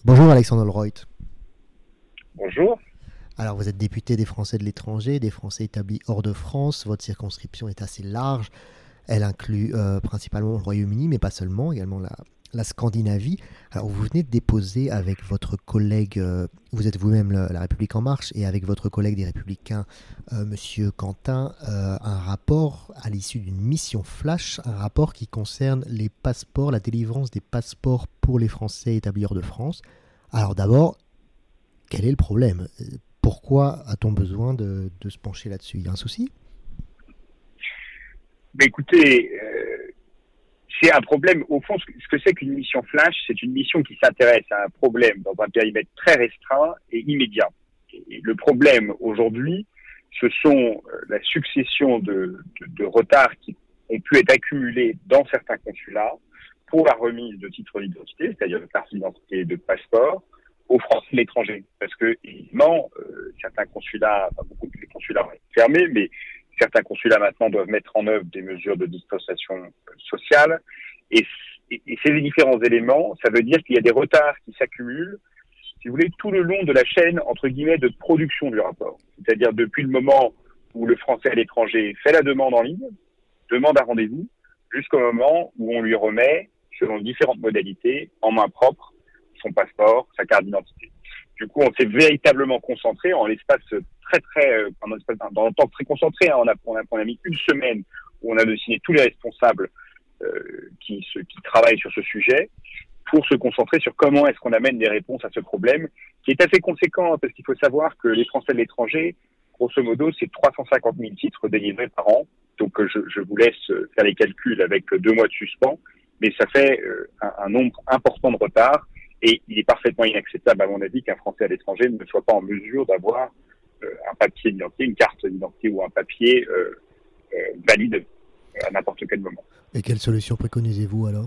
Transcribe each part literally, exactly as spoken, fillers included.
Bonjour Alexandre Leroy. Bonjour. Alors vous êtes député des Français de l'étranger, des Français établis hors de France. Votre circonscription est assez large. Elle inclut euh, principalement le Royaume-Uni, mais pas seulement, également la, la Scandinavie. Alors vous venez de déposer avec votre collègue, euh, vous êtes vous-même le, la République En Marche, et avec votre collègue des Républicains, euh, Monsieur Quentin, euh, un rapport à l'issue d'une mission flash, un rapport qui concerne les passeports, la délivrance des passeports pour les Français établis hors de France. Alors d'abord, quel est le problème ? Pourquoi a-t-on besoin de, de se pencher là-dessus ? Il y a un souci ? Ben écoutez, euh, c'est un problème. Au fond, ce que c'est qu'une mission flash, c'est une mission qui s'intéresse à un problème dans un périmètre très restreint et immédiat. Et le problème aujourd'hui, ce sont la succession de, de, de retards qui ont pu être accumulés dans certains consulats pour la remise de titres d'identité, c'est-à-dire de cartes d'identité et de passeports, aux Français de l'étranger. Parce que, évidemment, euh, certains consulats, enfin, beaucoup de consulats vont être fermés, mais certains consulats maintenant doivent mettre en œuvre des mesures de distanciation sociale. Et, et, et ces différents éléments, ça veut dire qu'il y a des retards qui s'accumulent, si vous voulez, tout le long de la chaîne, entre guillemets, de production du rapport. C'est-à-dire depuis le moment où le Français à l'étranger fait la demande en ligne, demande un rendez-vous, jusqu'au moment où on lui remet, selon différentes modalités, en main propre, son passeport, sa carte d'identité. Du coup, on s'est véritablement concentré en l'espace très très, en l'espace, dans un temps très concentré. Hein, on a on a on a mis une semaine où on a dessiné tous les responsables euh, qui se, qui travaillent sur ce sujet pour se concentrer sur comment est-ce qu'on amène des réponses à ce problème qui est assez conséquent, hein, parce qu'il faut savoir que les Français de l'étranger, grosso modo, c'est trois cent cinquante mille titres délivrés par an. Donc je, je vous laisse faire les calculs avec deux mois de suspens, mais ça fait euh, un, un nombre important de retards. Et il est parfaitement inacceptable, à mon avis, qu'un Français à l'étranger ne soit pas en mesure d'avoir euh, un papier d'identité, une carte d'identité ou un papier euh, euh, valide à n'importe quel moment. Et quelle solution préconisez-vous alors ?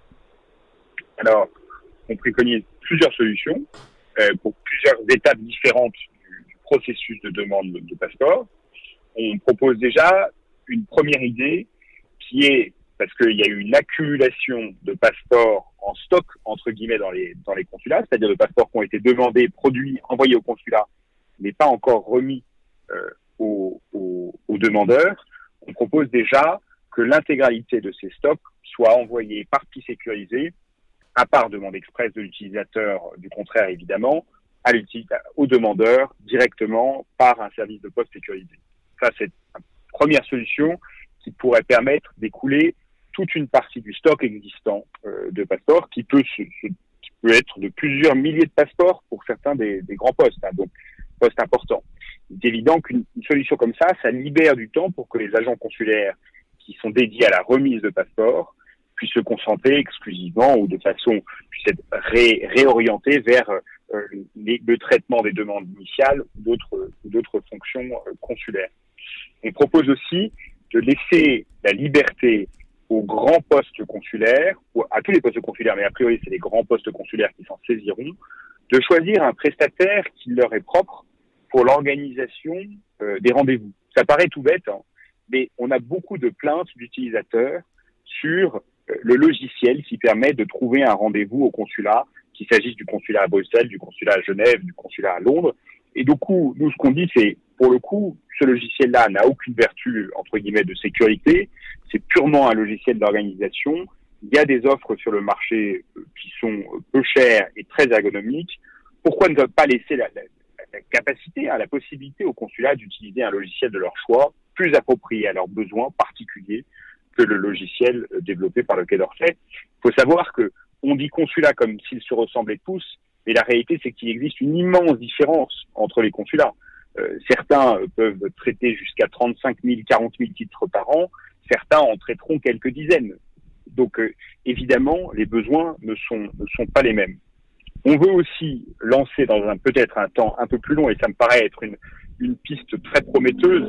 Alors, on préconise plusieurs solutions euh, pour plusieurs étapes différentes du, du processus de demande de, de passeport. On propose déjà une première idée qui est, parce qu'il y a eu une accumulation de passeports en stock, entre guillemets, dans les, dans les consulats, c'est-à-dire de passeports qui ont été demandés, produits, envoyés au consulat, mais pas encore remis euh, aux, aux, aux demandeurs. On propose déjà que l'intégralité de ces stocks soit envoyée par P I sécurisé, à part demande express de l'utilisateur, du contraire évidemment, à aux demandeurs directement par un service de poste sécurisé. Ça, c'est une première solution qui pourrait permettre d'écouler toute une partie du stock existant euh, de passeports qui peut, se, se, qui peut être de plusieurs milliers de passeports pour certains des, des grands postes, hein, donc postes importants. Il est évident qu'une solution comme ça, ça libère du temps pour que les agents consulaires qui sont dédiés à la remise de passeports puissent se concentrer exclusivement ou de façon puissent être ré, réorientés vers euh, les, le traitement des demandes initiales ou d'autres, ou d'autres fonctions euh, consulaires. On propose aussi de laisser la liberté aux grands postes consulaires, ou à tous les postes consulaires, mais a priori c'est les grands postes consulaires qui s'en saisiront, de choisir un prestataire qui leur est propre pour l'organisation euh, des rendez-vous. Ça paraît tout bête, hein, mais on a beaucoup de plaintes d'utilisateurs sur euh, le logiciel qui permet de trouver un rendez-vous au consulat, qu'il s'agisse du consulat à Bruxelles, du consulat à Genève, du consulat à Londres. Et du coup, nous, ce qu'on dit, c'est, pour le coup, ce logiciel-là n'a aucune vertu, entre guillemets, de sécurité. C'est purement un logiciel d'organisation. Il y a des offres sur le marché qui sont peu chères et très ergonomiques. Pourquoi ne pas laisser la, la, la capacité, hein, la possibilité au consulat d'utiliser un logiciel de leur choix, plus approprié à leurs besoins particuliers que le logiciel développé par le Quai d'Orsay. Il faut savoir que on dit consulat comme s'ils se ressemblaient tous, mais la réalité, c'est qu'il existe une immense différence entre les consulats. Euh, certains peuvent traiter jusqu'à trente-cinq mille, quarante mille titres par an, certains en traiteront quelques dizaines. Donc, euh, évidemment, les besoins ne sont, ne sont pas les mêmes. On veut aussi lancer dans un peut-être un temps un peu plus long, et ça me paraît être une, une piste très prometteuse,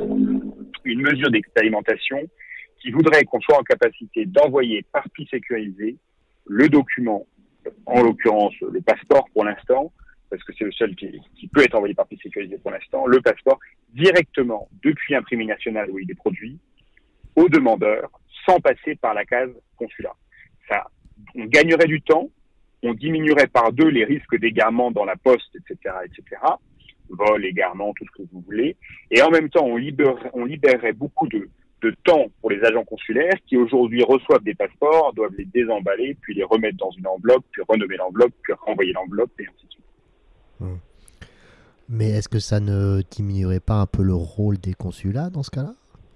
une mesure d'expérimentation qui voudrait qu'on soit en capacité d'envoyer par P I sécurisé le document, en l'occurrence le passeport pour l'instant, parce que c'est le seul qui, qui peut être envoyé par P I sécurisé pour l'instant, le passeport directement depuis l'imprimerie nationale où il est produit, au demandeur, sans passer par la case consulat. Ça, on gagnerait du temps, on diminuerait par deux les risques d'égarement dans la poste, et cetera, et cetera. Vol, égarement, tout ce que vous voulez. Et en même temps, on libérerait, on libérerait beaucoup de, de temps pour les agents consulaires qui aujourd'hui reçoivent des passeports, doivent les désemballer, puis les remettre dans une enveloppe, puis renommer l'enveloppe, puis renvoyer l'enveloppe, et ainsi de suite. Hum. Mais est-ce que ça ne diminuerait pas un peu le rôle des consulats dans ce cas-là ?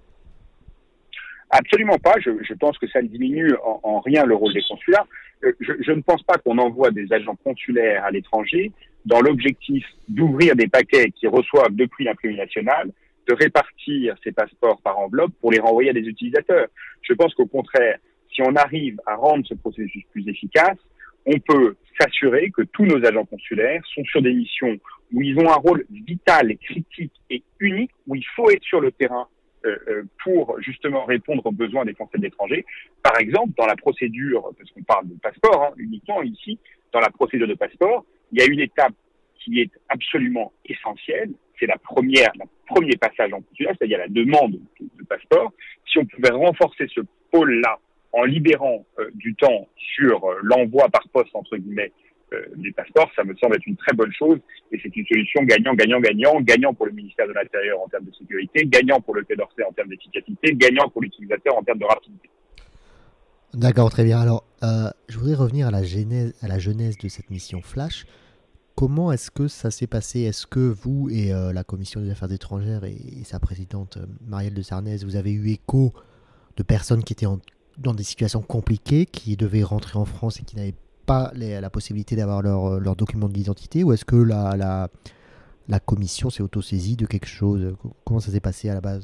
Absolument pas. Je, je pense que ça ne diminue en, en rien le rôle des consulats. Je, je ne pense pas qu'on envoie des agents consulaires à l'étranger dans l'objectif d'ouvrir des paquets qui reçoivent depuis l'imprimerie nationale, de répartir ces passeports par enveloppe pour les renvoyer à des utilisateurs. Je pense qu'au contraire, si on arrive à rendre ce processus plus efficace, on peut s'assurer que tous nos agents consulaires sont sur des missions où ils ont un rôle vital, critique et unique, où il faut être sur le terrain euh, pour justement répondre aux besoins des Français de l'étranger. Par exemple, dans la procédure, parce qu'on parle de passeport hein, uniquement ici, dans la procédure de passeport, il y a une étape qui est absolument essentielle, c'est la première, le premier passage en consulat, c'est-à-dire la demande de, de passeport. Si on pouvait renforcer ce pôle-là en libérant euh, du temps sur euh, l'envoi par poste, entre guillemets, euh, des passeports, ça me semble être une très bonne chose et c'est une solution gagnant, gagnant, gagnant, gagnant pour le ministère de l'Intérieur en termes de sécurité, gagnant pour le Quai d'Orsay en termes d'efficacité, gagnant pour l'utilisateur en termes de rapidité. D'accord, très bien. Alors, euh, je voudrais revenir à la genèse, à la genèse de cette mission Flash. Comment est-ce que ça s'est passé ? Est-ce que vous et euh, la Commission des Affaires étrangères et, et sa présidente euh, Marielle de Sarnez, vous avez eu écho de personnes qui étaient en, dans des situations compliquées, qui devaient rentrer en France et qui n'avaient pas les, la possibilité d'avoir leur, leur document d'identité ? Ou est-ce que la, la, la Commission s'est autosaisie de quelque chose ? Comment ça s'est passé à la base ?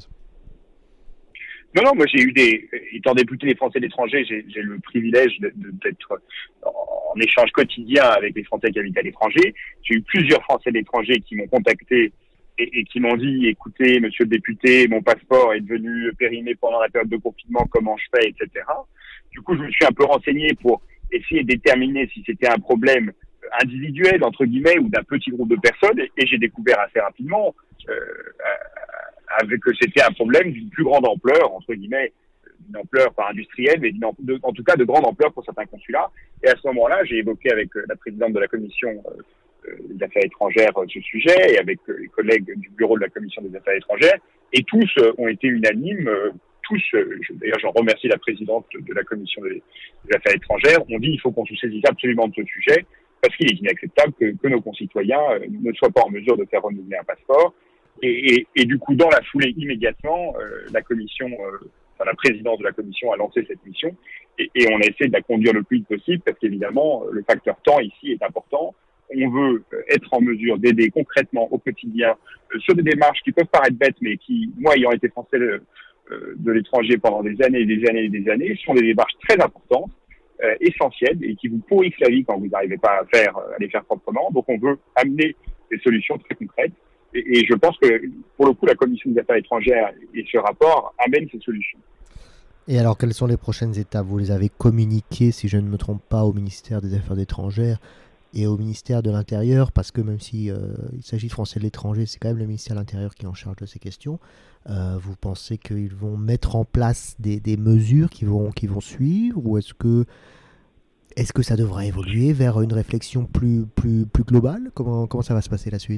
Non, non, moi j'ai eu des, étant député des Français de l'étranger, j'ai, j'ai le privilège de, de, d'être en échange quotidien avec les Français qui habitent à l'étranger. J'ai eu plusieurs Français de l'étranger qui m'ont contacté et, et qui m'ont dit, écoutez, monsieur le député, mon passeport est devenu périmé pendant la période de confinement, comment je fais, et cetera. Du coup, je me suis un peu renseigné pour essayer de déterminer si c'était un problème individuel, entre guillemets, ou d'un petit groupe de personnes, et, et j'ai découvert assez rapidement euh, avec que c'était un problème d'une plus grande ampleur, entre guillemets, d'une ampleur pas industrielle, mais d'une, de, en tout cas de grande ampleur pour certains consulats. Et à ce moment-là, j'ai évoqué avec la présidente de la commission euh, des affaires étrangères ce sujet, et avec les collègues du bureau de la commission des affaires étrangères, et tous euh, ont été unanimes, euh, tous, euh, je, d'ailleurs j'en remercie la présidente de la commission des, des affaires étrangères, ont dit il faut qu'on se saisisse absolument de ce sujet, parce qu'il est inacceptable que, que nos concitoyens euh, ne soient pas en mesure de faire renouveler un passeport. Et, et, et du coup, dans la foulée, immédiatement, euh, la commission, euh, enfin la présidence de la commission a lancé cette mission et, et on a essayé de la conduire le plus vite possible parce qu'évidemment, le facteur temps ici est important. On veut être en mesure d'aider concrètement au quotidien euh, sur des démarches qui peuvent paraître bêtes, mais qui, moi, ayant été français de, euh, de l'étranger pendant des années et des années et des années, sont des démarches très importantes, euh, essentielles et qui vous pourrissent la vie quand vous n'arrivez pas à faire, à les faire proprement. Donc, on veut amener des solutions très concrètes. Et, et je pense que, pour le coup, la Commission des Affaires étrangères et ce rapport amènent ces solutions. Et alors, quelles sont les prochaines étapes ? Vous les avez communiquées, si je ne me trompe pas, au ministère des Affaires étrangères et au ministère de l'Intérieur, parce que même si euh, il s'agit de Français de l'étranger, c'est quand même le ministère de l'Intérieur qui est en charge de ces questions. Euh, vous pensez qu'ils vont mettre en place des, des mesures qui vont, qui vont suivre, ou est-ce que, est-ce que ça devrait évoluer vers une réflexion plus, plus, plus globale ? Comment, comment ça va se passer la suite ?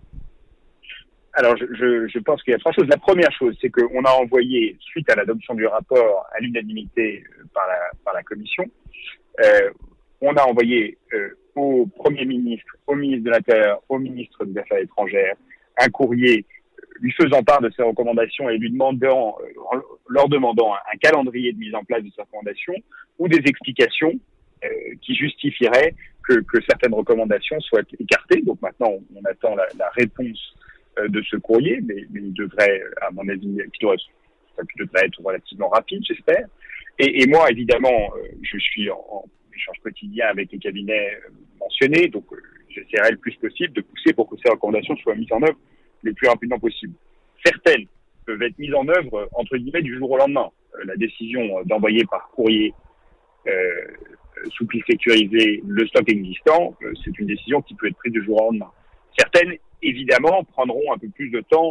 Alors, je, je, je pense qu'il y a trois choses. La première chose, c'est qu'on a envoyé, suite à l'adoption du rapport à l'unanimité par la, par la Commission, euh, on a envoyé euh, au Premier ministre, au ministre de l'Intérieur, au ministre des Affaires étrangères, un courrier lui faisant part de ses recommandations et lui demandant, euh, leur demandant un, un calendrier de mise en place de ces recommandations ou des explications euh, qui justifieraient que, que certaines recommandations soient écartées. Donc maintenant, on, on attend la, la réponse de ce courrier, mais, mais il devrait, à mon avis, qui devrait, qui devrait être relativement rapide, j'espère. Et, et moi, évidemment, je suis en, en échange quotidien avec les cabinets mentionnés, donc j'essaierai le plus possible de pousser pour que ces recommandations soient mises en œuvre le plus rapidement possible. Certaines peuvent être mises en œuvre, entre guillemets, du jour au lendemain. La décision d'envoyer par courrier euh, sous pli sécurisé le stock existant, c'est une décision qui peut être prise du jour au lendemain. Certaines évidemment, prendront un peu plus de temps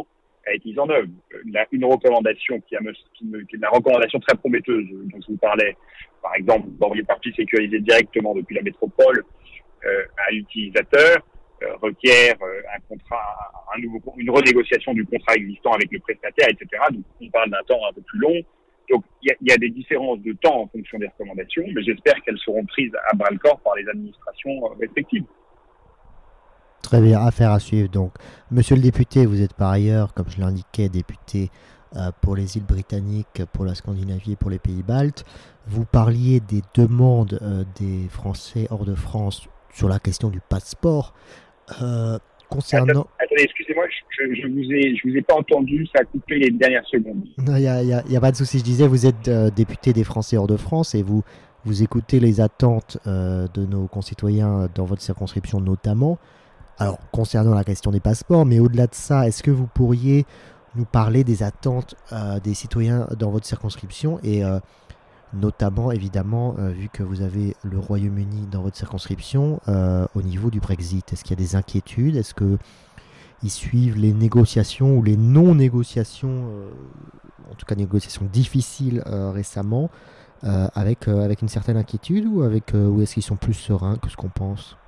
à être mise en œuvre. La, une recommandation qui, a me, qui, me, qui est la recommandation très prometteuse dont je vous parlais, par exemple, d'envoyer partie sécurisé directement depuis la métropole euh, à l'utilisateur, euh, requiert euh, un contrat, un nouveau, une renégociation du contrat existant avec le prestataire, et cetera. Donc, on parle d'un temps un peu plus long. Donc, il y, y a des différences de temps en fonction des recommandations, mais j'espère qu'elles seront prises à bras-le-corps par les administrations euh, respectives. Très bien, affaire à suivre. Donc, monsieur le député, vous êtes par ailleurs, comme je l'indiquais, député euh, pour les îles britanniques, pour la Scandinavie et pour les pays baltes. Vous parliez des demandes euh, des Français hors de France sur la question du passeport. Euh, concernant... Attendez, attendez excusez-moi, je, je, vous ai, je vous ai pas entendu, ça a coupé les dernières secondes. Non, il n'y a, y a, y a pas de souci. Je disais, vous êtes euh, député des Français hors de France et vous, vous écoutez les attentes euh, de nos concitoyens dans votre circonscription notamment. Alors, concernant la question des passeports, mais au-delà de ça, est-ce que vous pourriez nous parler des attentes euh, des citoyens dans votre circonscription et euh, notamment, évidemment, euh, vu que vous avez le Royaume-Uni dans votre circonscription, euh, au niveau du Brexit, est-ce qu'il y a des inquiétudes? Est-ce qu'ils suivent les négociations ou les non-négociations, euh, en tout cas négociations difficiles euh, récemment, euh, avec, euh, avec une certaine inquiétude ou, avec, euh, ou est-ce qu'ils sont plus sereins que ce qu'on pense?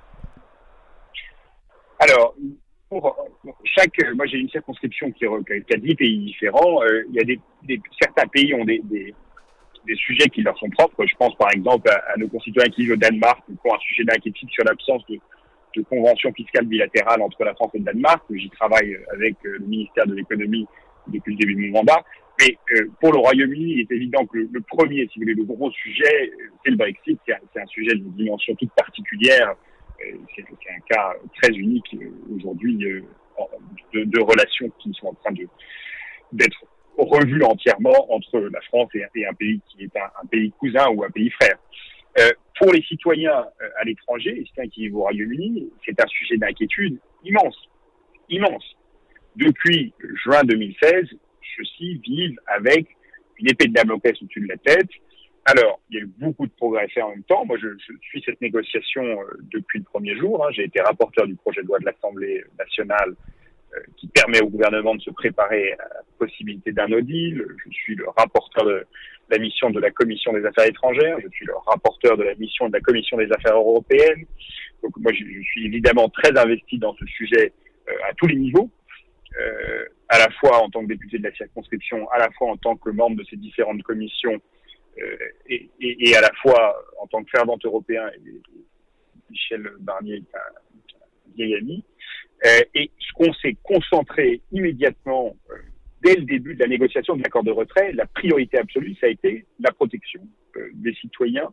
Alors, pour chaque, moi j'ai une circonscription qui, qui a dix pays différents. Euh, il y a des, des certains pays ont des, des, des sujets qui leur sont propres. Je pense par exemple à, à nos concitoyens qui vivent au Danemark, qui ont un sujet d'inquiétude sur l'absence de, de convention fiscale bilatérale entre la France et le Danemark. J'y travaille avec le ministère de l'économie depuis le début de mon mandat. Mais euh, pour le Royaume-Uni, il est évident que le, le premier, si vous voulez, le gros sujet, c'est le Brexit. C'est un, c'est un sujet d'une dimension toute particulière. C'est, c'est un cas très unique aujourd'hui de, de relations qui sont en train de, d'être revues entièrement entre la France et, et un pays qui est un, un pays cousin ou un pays frère. Euh, pour les citoyens à l'étranger, les citoyens qui vivent au Royaume-Uni, c'est un sujet d'inquiétude immense, immense. Depuis juin deux mille seize, ceux-ci vivent avec une épée de Damoclès au-dessus de la tête. Alors, il y a eu beaucoup de progrès faits en même temps. Moi, je, je suis cette négociation euh, depuis le premier jour. Hein. J'ai été rapporteur du projet de loi de l'Assemblée nationale euh, qui permet au gouvernement de se préparer à la possibilité d'un no deal. Je suis le rapporteur de la mission de la Commission des affaires étrangères. Je suis le rapporteur de la mission de la Commission des affaires européennes. Donc, moi, je, je suis évidemment très investi dans ce sujet euh, à tous les niveaux. Euh, à la fois en tant que député de la circonscription, à la fois en tant que membre de ces différentes commissions, Euh, et, et, et à la fois en tant que fervent européen, et, et Michel Barnier est un, un vieil ami, euh, et ce qu'on s'est concentré immédiatement euh, dès le début de la négociation de l'accord de retrait, la priorité absolue, ça a été la protection euh, des citoyens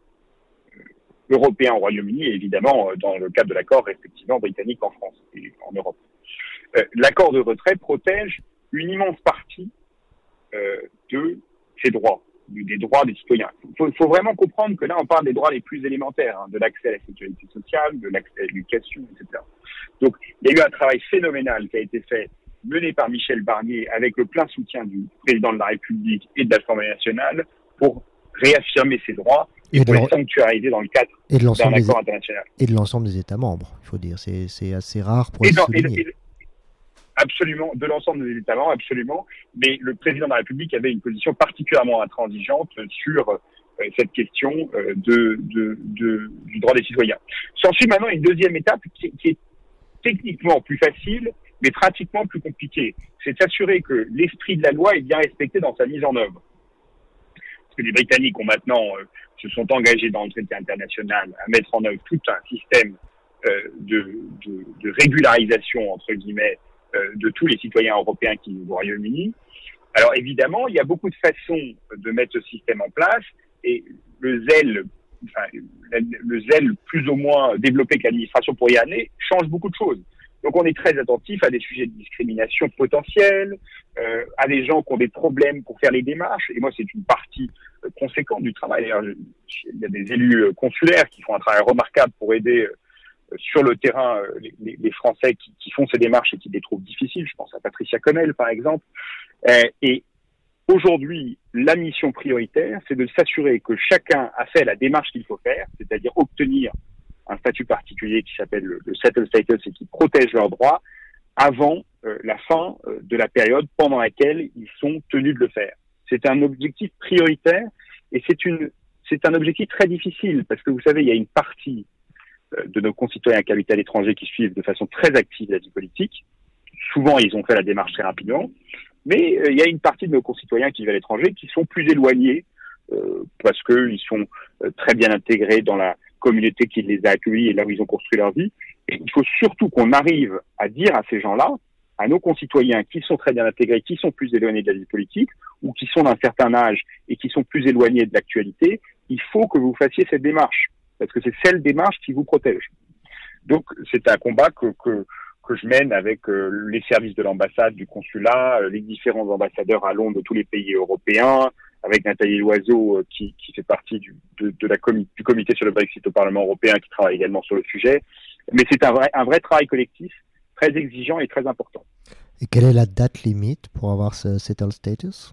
euh, européens au Royaume-Uni et évidemment euh, dans le cadre de l'accord respectivement britannique en France et en Europe. Euh, l'accord de retrait protège une immense partie euh, de ces droits, des droits des citoyens. Il faut, faut vraiment comprendre que là, on parle des droits les plus élémentaires, hein, de l'accès à la sécurité sociale, de l'accès à l'éducation, et cetera. Donc, il y a eu un travail phénoménal qui a été fait, mené par Michel Barnier, avec le plein soutien du président de la République et de l'Assemblée nationale, pour réaffirmer ces droits et, et pour les sanctuariser dans le cadre et de d'un accord des, international. Et de l'ensemble des États membres, il faut dire. C'est, c'est assez rare pour et le dans, souligner. Et, et, Absolument, de l'ensemble des États membres, absolument. Mais le président de la République avait une position particulièrement intransigeante sur euh, cette question euh, de, de, de, du droit des citoyens. S'ensuit maintenant une deuxième étape qui, qui est techniquement plus facile, mais pratiquement plus compliquée. C'est s'assurer que l'esprit de la loi est bien respecté dans sa mise en œuvre. Parce que les Britanniques ont maintenant euh, se sont engagés dans le traité international à mettre en œuvre tout un système euh, de, de, de régularisation, entre guillemets, de tous les citoyens européens qui vivent au Royaume-Uni. Alors évidemment, il y a beaucoup de façons de mettre ce système en place et le zèle, enfin, le zèle plus ou moins développé que l'administration pourrait y aller change beaucoup de choses. Donc on est très attentif à des sujets de discrimination potentielle, euh, à des gens qui ont des problèmes pour faire les démarches. Et moi, c'est une partie euh, conséquente du travail. D'ailleurs, il y a des élus consulaires qui font un travail remarquable pour aider euh, sur le terrain, les, les, les Français qui, qui font ces démarches et qui les trouvent difficiles. Je pense à Patricia Connell, par exemple. Euh, et aujourd'hui, la mission prioritaire, c'est de s'assurer que chacun a fait la démarche qu'il faut faire, c'est-à-dire obtenir un statut particulier qui s'appelle le, le settled status et qui protège leurs droits avant euh, la fin euh, de la période pendant laquelle ils sont tenus de le faire. C'est un objectif prioritaire et c'est une c'est un objectif très difficile parce que vous savez, il y a une partie euh, de nos concitoyens qui habitent à l'étranger qui suivent de façon très active la vie politique. Souvent, ils ont fait la démarche très rapidement, mais euh, il y a une partie de nos concitoyens qui vivent à l'étranger qui sont plus éloignés euh, parce qu'ils sont euh, très bien intégrés dans la communauté qui les a accueillis et là où ils ont construit leur vie. Et il faut surtout qu'on arrive à dire à ces gens-là, à nos concitoyens qui sont très bien intégrés, qui sont plus éloignés de la vie politique ou qui sont d'un certain âge et qui sont plus éloignés de l'actualité, il faut que vous fassiez cette démarche parce que c'est cette démarche qui vous protège. Donc c'est un combat que, que, que je mène avec euh, les services de l'ambassade, du consulat, euh, les différents ambassadeurs à Londres de tous les pays européens, avec Nathalie Loiseau euh, qui, qui fait partie du, de, de la comi- du comité sur le Brexit au Parlement européen qui travaille également sur le sujet. Mais c'est un vrai, un vrai travail collectif très exigeant et très important. Et quelle est la date limite pour avoir ce settled status?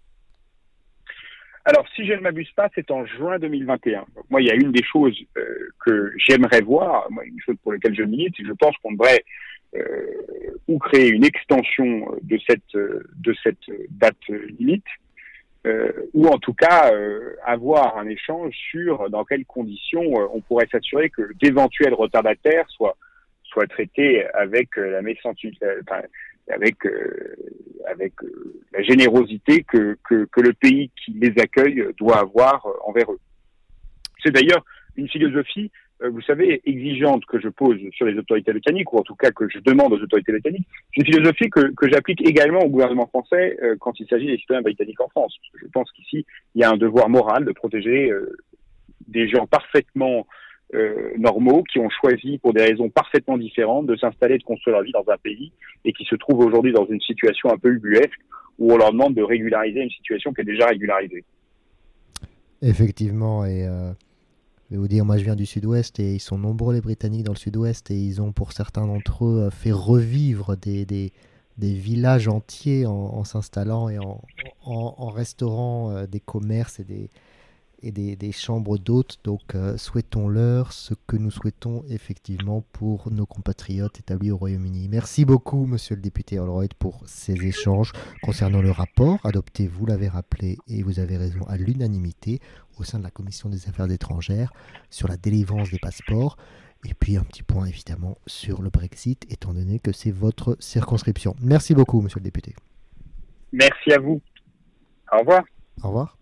Alors, si je ne m'abuse pas, c'est en juin deux mille vingt et un. Donc, moi, il y a une des choses euh, que j'aimerais voir, moi, une chose pour laquelle je milite, c'est que je pense qu'on devrait euh, ou créer une extension de cette de cette date limite, euh, ou en tout cas euh, avoir un échange sur dans quelles conditions euh, on pourrait s'assurer que d'éventuels retardataires soient soient traités avec euh, la méchanceté, enfin, avec euh, avec euh, la générosité que, que que le pays qui les accueille doit avoir euh, envers eux. C'est d'ailleurs une philosophie, euh, vous savez, exigeante que je pose sur les autorités britanniques, ou en tout cas que je demande aux autorités britanniques. C'est une philosophie que que j'applique également au gouvernement français euh, quand il s'agit des citoyens britanniques en France. Parce que je pense qu'ici il y a un devoir moral de protéger euh, des gens parfaitement Euh, normaux, qui ont choisi pour des raisons parfaitement différentes de s'installer, de construire leur vie dans un pays et qui se trouvent aujourd'hui dans une situation un peu ubuesque où on leur demande de régulariser une situation qui est déjà régularisée. Effectivement, et euh, je vais vous dire, moi je viens du sud-ouest et ils sont nombreux les Britanniques dans le sud-ouest et ils ont pour certains d'entre eux fait revivre des, des, des villages entiers en, en s'installant et en, en, en restaurant euh, des commerces et des et des, des chambres d'hôtes, donc euh, souhaitons-leur ce que nous souhaitons effectivement pour nos compatriotes établis au Royaume-Uni. Merci beaucoup, monsieur le député Holroyd, pour ces échanges concernant le rapport adopté, vous l'avez rappelé, et vous avez raison, à l'unanimité au sein de la Commission des Affaires étrangères sur la délivrance des passeports. Et puis un petit point évidemment sur le Brexit, étant donné que c'est votre circonscription. Merci beaucoup, monsieur le député. Merci à vous. Au revoir. Au revoir.